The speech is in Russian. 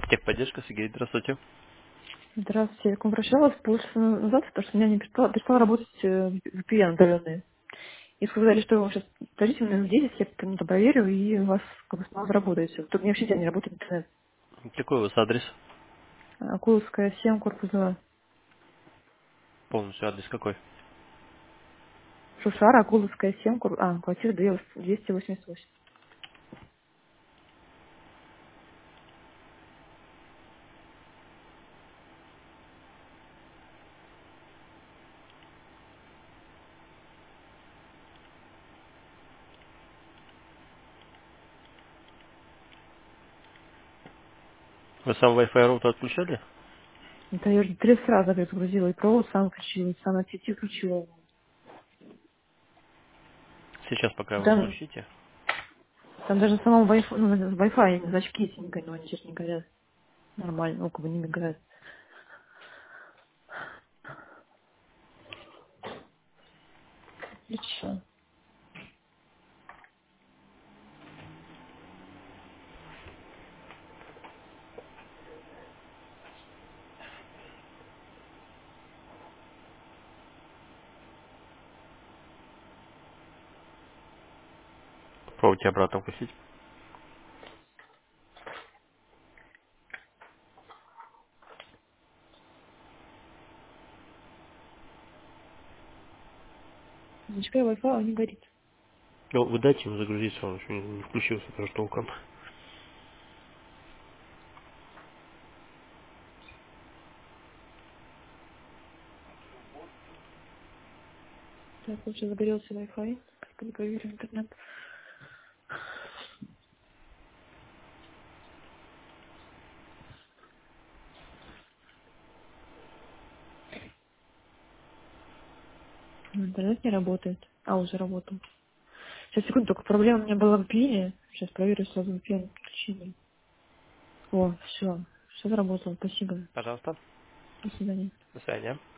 Техподдержка, Сергей, здравствуйте. Здравствуйте. Я к вам обращалась полчаса назад, потому что у меня не перестала работать VPN удаленный. И сказали, что сейчас подождите минут 10, я это проверю, и у вас как бы снова заработает все. Тут у меня вообще не работает интернет. Какой у вас адрес? Акуловская 7, корпус 2. Полностью адрес какой? Шушара, Акуловская 7, квартира 288. Вы сам Wi-Fi роутер отключали? Это я уже 3 раза загрузила, и провод сам включила, и сам на сети включила. Сейчас пока вы Там, включите. там даже в самом Wi-Fi, ну, Wi-Fi зрачки эти не горят, но они сейчас не горят. Нормально, ну, как бы не мигают. Отлично. Попробуйте обратно включить. Зрачка Wi-Fi не горит. Ну, вы дайте ему загрузиться, он еще не включился тоже толком. Так, вот сейчас загорелся Wi-Fi. Как проверю интернет. Интернет не работает. Уже работал. Сейчас, секунду, только проблема у меня была в VPN. Сейчас проверю сразу VPN подключение. О, все. Все заработало. Спасибо. Пожалуйста. До свидания. До свидания.